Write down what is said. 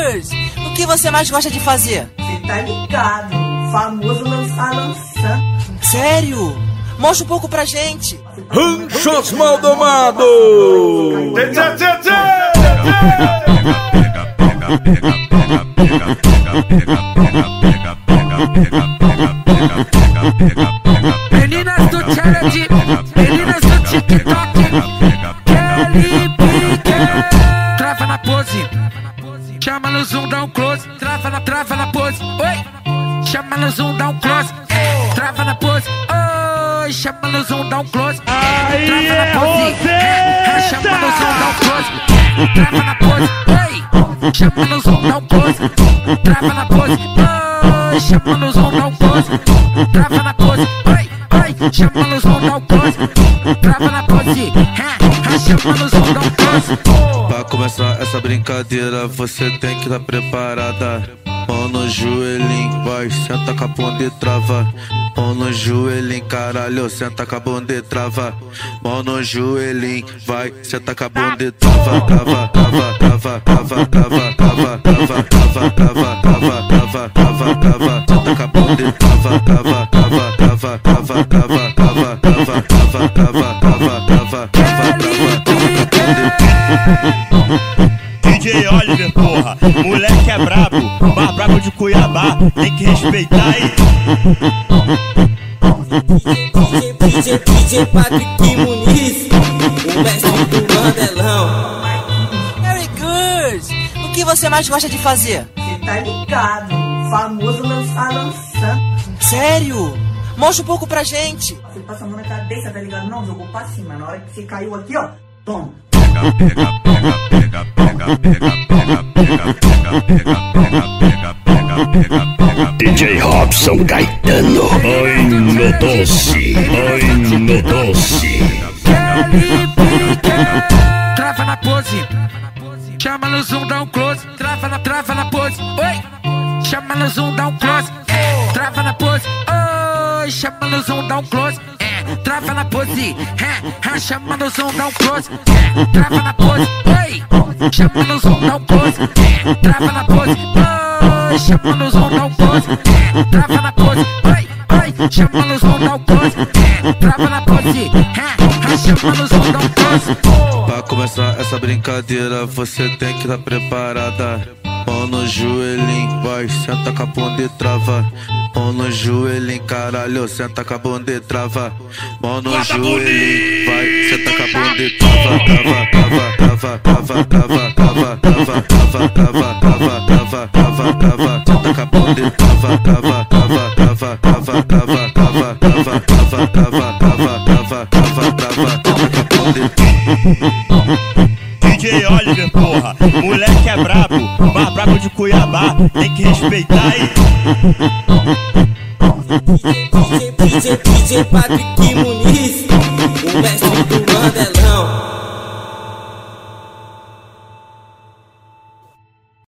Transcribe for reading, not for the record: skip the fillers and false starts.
Girls, o que você mais gosta de fazer? Cê tá ligado, famoso lançando. Sério? Mostra um pouco pra gente. Ranchos Maldomados! Meninas do challenge, meninas do TikTok, Kelly Pique. Trava na pose, chama no zoom, dá um close. Trava na pose, oi. Chama no zoom, dá um close. Trava na pose, oi. Chama no zoom, dá um close. Trava na pose, chama no zoom, dá um close. Trava na pose, oi. Chama no zoom, dá um close. Trava na pose, oi. Chama no zoom, dá um close. Trava na pose, oi. Chama no zoom, dá um close. Trava na pose, chama no zoom, dá um close. Pra começar essa brincadeira, você tem que estar preparada. Mão no joelhinho, vai, senta com a bunda e trava. Mão no joelhinho, caralho, senta com a bunda e trava. Mão no joelhinho, vai, senta com a bunda e trava. Trava, trava, trava, trava, trava, trava, trava, trava, trava, trava, trava, trava, trava. Senta com a bunda e trava, trava, trava, trava, trava, trava, trava, trava, trava, trava, trava, trava, trava, trava. DJ Oliver, porra, moleque é brabo, mais brabo de Cuiabá, tem que respeitar aí. DJ Patrick Muniz, o mestre do Mandelão. Very good! O que você mais gosta de fazer? Cê tá ligado, famoso lançando. Sério? Mostra um pouco pra gente. Você passa a mão na cabeça, tá ligado? Não, jogou pra cima. Na hora que você caiu aqui, ó, toma. DJ Robson Caetano, ai meu doce, ai meu doce. Kelly Pique. Trava na pose, chama no zoom, dá um close. Trava na pose, oi. Chama no zoom, dá um close. Trava na pose, oi. Chama no zoom, dá um close. Trava na pose, chama no zoom, dá um close. Trava na pose, oi. Chama no zoom, dá um close. Trava na pose, oi. Chama no zoom, dá um close. Trava na pose, oi. Chama no zoom, dá um close. Trava na pose, chama no zoom, dá um close. Pra começar essa brincadeira, você tem que estar preparada. Mão no joelhinho, vai, senta com a bunda e trava. Mão no joelhinho, caralho, senta com a bunda e trava. Mão no joelhinho, vai, senta com a bunda e trava. Trava, trava, trava, trava, trava, trava, trava, trava, trava, trava, trava, trava, senta com a bunda e trava. Trava, trava, trava, trava, trava, trava, trava, trava, trava, trava, trava, trava, trava, senta com a bunda e trava. DJ Oliver, porra, moleque é brabo, mais brabo de Cuiabá, tem que respeitar aí. DJ Patrick Muniz, o mestre